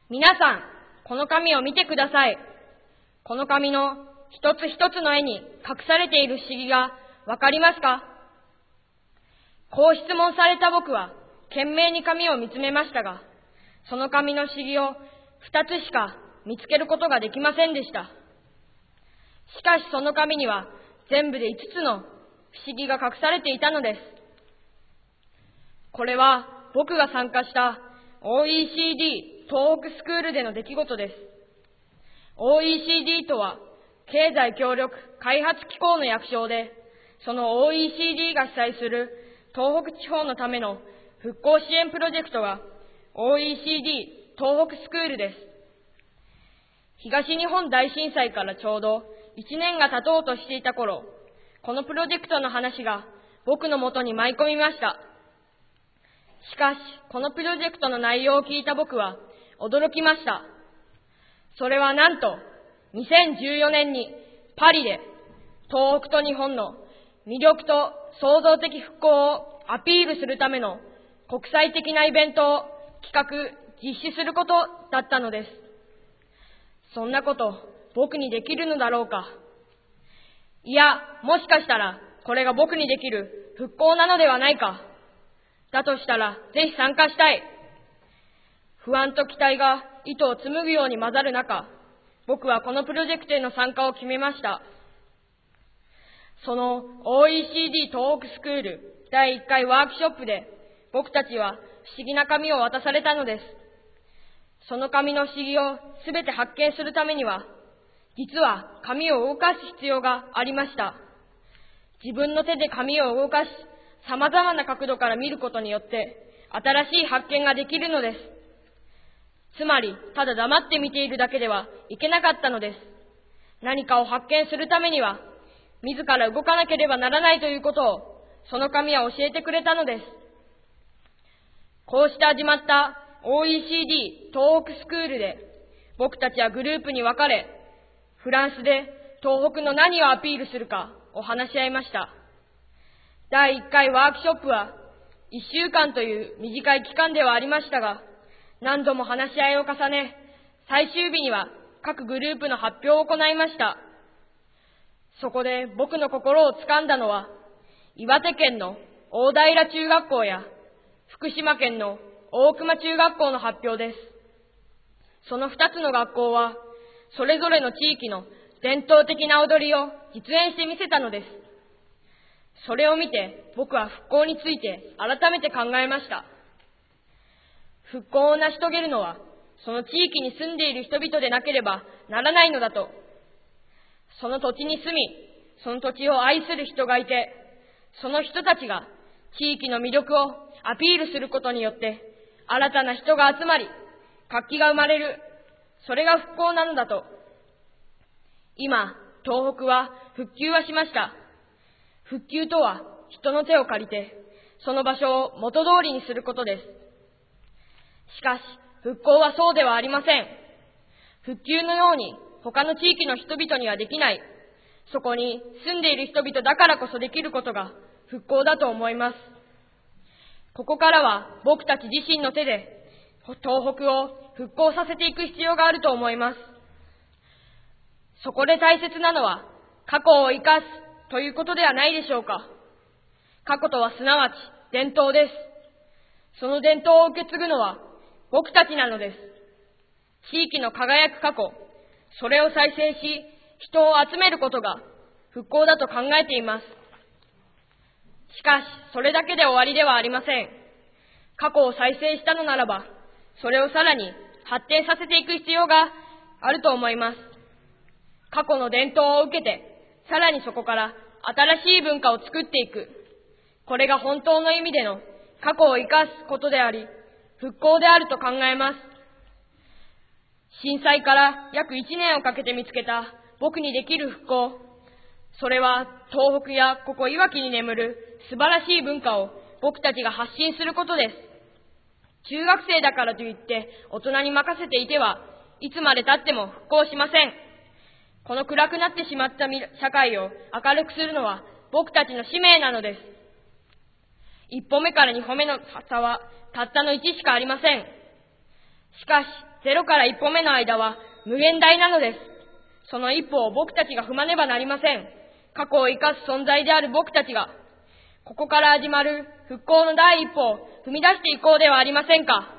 皆さん、この紙を見てください。この紙の一つ一つの絵に隠されている不思議がわかりますか？こう質問された僕は懸命に紙を見つめましたが、その紙の不思議を二つしか見つけることができませんでした。しかしその紙には全部で5つの不思議が隠されていたのです。これは僕が参加した OECD 東北スクールでの出来事です。OECD とは経済協力開発機構の略称で、その OECD が主催する東北地方のための復興支援プロジェクトが OECD 東北スクールです。東日本大震災からちょうど1年が経とうとしていた頃、このプロジェクトの話が僕のもとに舞い込みました。しかし、このプロジェクトの内容を聞いた僕は驚きました。それはなんと、2014年にパリで東北と日本の魅力と創造的復興をアピールするための国際的なイベントを企画・実施することだったのです。そんなこと僕にできるのだろうか。いや、もしかしたらこれが僕にできる復興なのではないか。だとしたらぜひ参加したい。不安と期待が糸を紡ぐように混ざる中、僕はこのプロジェクトへの参加を決めました。その OECD 東北スクール第1回ワークショップで僕たちは不思議な紙を渡されたのです。その紙の不思議をすべて発見するためには、実は紙を動かす必要がありました。自分の手で紙を動かし、様々な角度から見ることによって新しい発見ができるのです。つまり、ただ黙って見ているだけではいけなかったのです。何かを発見するためには、自ら動かなければならないということを、その紙は教えてくれたのです。こうして始まった OECD 東北スクールで、僕たちはグループに分かれ、フランスで東北の何をアピールするかを話し合いました。第1回ワークショップは1週間という短い期間ではありましたが、何度も話し合いを重ね、最終日には各グループの発表を行いました。そこで僕の心を掴んだのは、岩手県の大平中学校や福島県の大熊中学校の発表です。その2つの学校は、それぞれの地域の伝統的な踊りを実演してみせたのです。それを見て僕は復興について改めて考えました。復興を成し遂げるのは、その地域に住んでいる人々でなければならないのだと。その土地に住み、その土地を愛する人がいて、その人たちが地域の魅力をアピールすることによって、新たな人が集まり、活気が生まれる。それが復興なのだと。今、東北は復旧はしました。復旧とは人の手を借りて、その場所を元通りにすることです。しかし、復興はそうではありません。復旧のように他の地域の人々にはできない。そこに住んでいる人々だからこそできることが復興だと思います。ここからは僕たち自身の手で東北を復興させていく必要があると思います。そこで大切なのは過去を生かすということではないでしょうか。過去とはすなわち伝統です。その伝統を受け継ぐのは僕たちなのです。地域の輝く過去、それを再生し、人を集めることが復興だと考えています。しかし、それだけで終わりではありません。過去を再生したのならば、それをさらに発展させていく必要があると思います。過去の伝統を受けて、さらにそこから新しい文化を作っていく。これが本当の意味での過去を生かすことであり、復興であると考えます。震災から約1年をかけて見つけた僕にできる復興。それは東北やここいわきに眠る素晴らしい文化を僕たちが発信することです。中学生だからといって大人に任せていてはいつまで経っても復興しません。この暗くなってしまった社会を明るくするのは僕たちの使命なのです。一歩目から二歩目の差はたったの1しかありません。 しかし、0から1歩目の間は無限大なのです。その一歩を僕たちが踏まねばなりません。過去を生かす存在である僕たちが、ここから始まる復興の第一歩を踏み出していこうではありませんか。